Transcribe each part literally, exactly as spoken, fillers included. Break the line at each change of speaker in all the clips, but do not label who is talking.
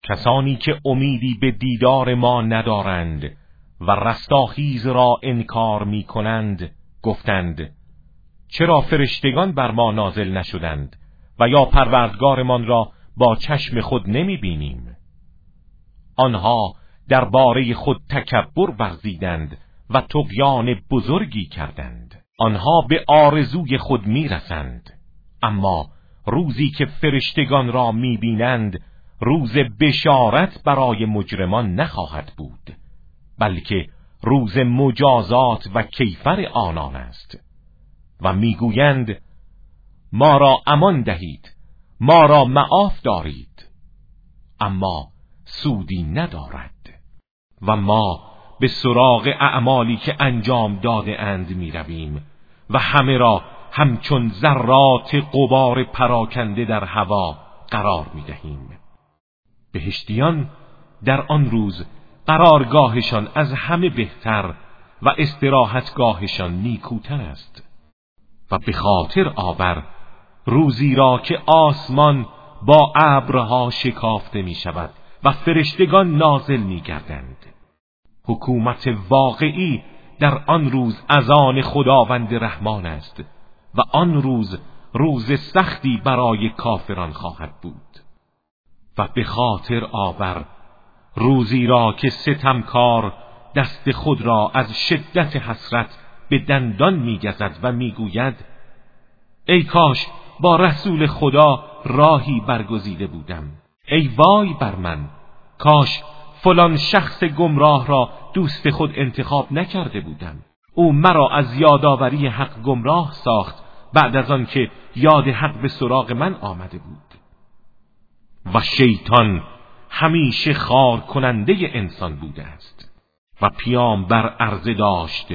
کسانی که امیدی به دیدار ما ندارند و رستاخیز را انکار می کنند گفتند چرا فرشتگان بر ما نازل نشدند و یا پروردگارمان را با چشم خود نمی بینیم. آنها درباره خود تکبر ورزیدند و طغیان بزرگی کردند. آنها به آرزوی خود می رسند، اما روزی که فرشتگان را می بینند روز بشارت برای مجرمان نخواهد بود، بلکه روز مجازات و کیفر آنان است. و میگویند ما را امان دهید، ما را معاف دارید، اما سودی ندارد. و ما به سراغ اعمالی که انجام داده اند می رویم و همه را همچون ذرات غبار پراکنده در هوا قرار می دهیم. بهشتیان در آن روز قرارگاهشان از همه بهتر و استراحتگاهشان نیکوتر است. و به خاطر آور روزی را که آسمان با ابرها شکافته می شود و فرشتگان نازل می گردند. حکومت واقعی در آن روز از آن خداوند رحمان است و آن روز روز سختی برای کافران خواهد بود. و به خاطر آور روزی را که ستمکار دست خود را از شدت حسرت به دندان می‌گزد و میگوید ای کاش با رسول خدا راهی برگزیده بودم. ای وای بر من، کاش فلان شخص گمراه را دوست خود انتخاب نکرده بودم. او مرا از یادآوری حق گمراه ساخت بعد از آن که یاد حق به سراغ من آمده بود. و شیطان همیشه خار کننده انسان بوده است. و پیامبر عرضه داشت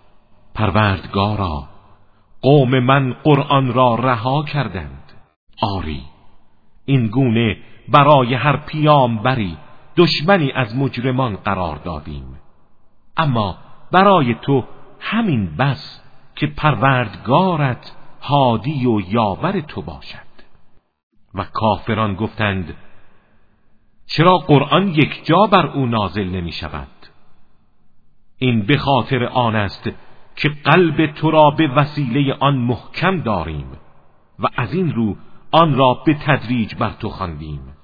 پروردگارا، قوم من قرآن را رها کردند. آری، این گونه برای هر پیامبری دشمنی از مجرمان قرار دادیم، اما برای تو همین بس که پروردگارت هادی و یاور تو باشد. و کافران گفتند چرا قرآن یک جا بر او نازل نمی شود؟ این به خاطر آن است که قلب تو را به وسیله آن محکم داریم و از این رو آن را به تدریج بر تو خواندیم.